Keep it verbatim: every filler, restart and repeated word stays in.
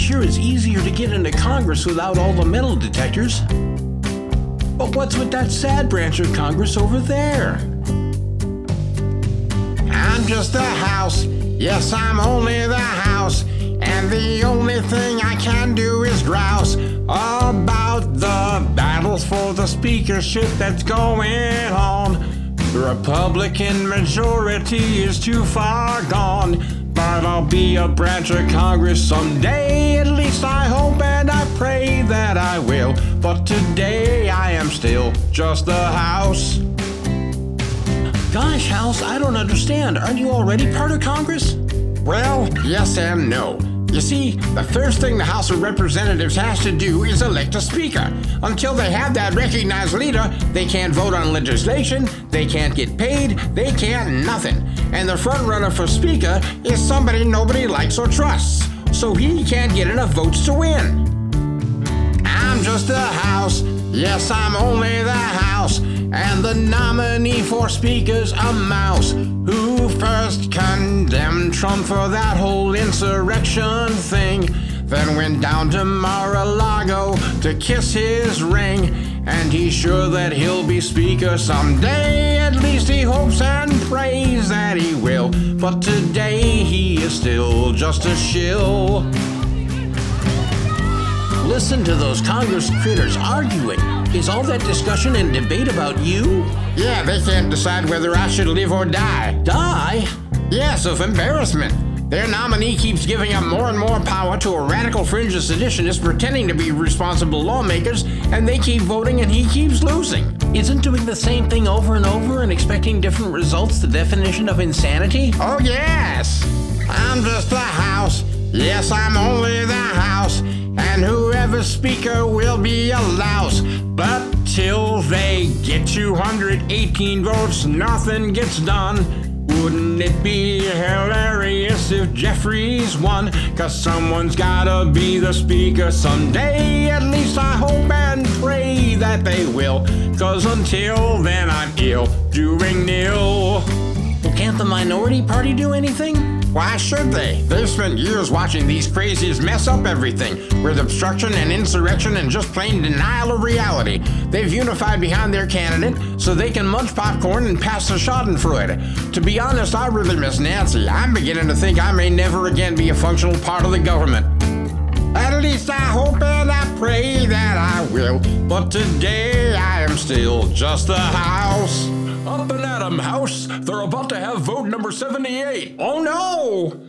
sure is easier to get into Congress without all the metal detectors. But what's with that sad branch of Congress over there? I'm just the House. Yes, I'm only the House. And the only thing I can do is grouse about the battles for the speakership that's going on. The Republican majority is too far gone, but I'll be a branch of Congress someday. At least I hope and I pray that I will. But today I am still just the House. Gosh, House, I don't understand. Aren't you already part of Congress? Well, yes and no. You see, the first thing the House of Representatives has to do is elect a speaker. Until they have that recognized leader, they can't vote on legislation, they can't get paid, they can't nothing. And the front runner for speaker is somebody nobody likes or trusts, so he can't get enough votes to win. I'm just the House, yes, I'm only the House, and the nominee for speaker's a mouse who first condemned Trump for that whole insurrection thing, then went down to Mar-a-Lago to kiss his ring, and he's sure that he'll be speaker someday. At least he hopes and prays that he will, but today he is still just a shill. Listen to those Congress critters arguing. Is all that discussion and debate about you? Yeah, they can't decide whether I should live or die. Die? Yes, of embarrassment. Their nominee keeps giving up more and more power to a radical fringe of seditionists pretending to be responsible lawmakers, and they keep voting and he keeps losing. Isn't doing the same thing over and over and expecting different results the definition of insanity? Oh, yes. I'm just the House. Yes, I'm only the House. And whoever's speaker will be a louse. But till they get two hundred eighteen votes, nothing gets done. Wouldn't it be hilarious if Jeffries won? Cause someone's gotta be the speaker someday. At least I hope and pray that they will. Cause until then I'm ill, doing nil. Well, can't the minority party do anything? Why should they? They've spent years watching these crazies mess up everything with obstruction and insurrection and just plain denial of reality. They've unified behind their candidate so they can munch popcorn and pass the schadenfreude. To be honest, I really miss Nancy. I'm beginning to think I may never again be a functional part of the government. At least I hope and I pray that I will. But today I am still just the House. Up and at 'em, House. They're about to have vote number seventy-eight. Oh no!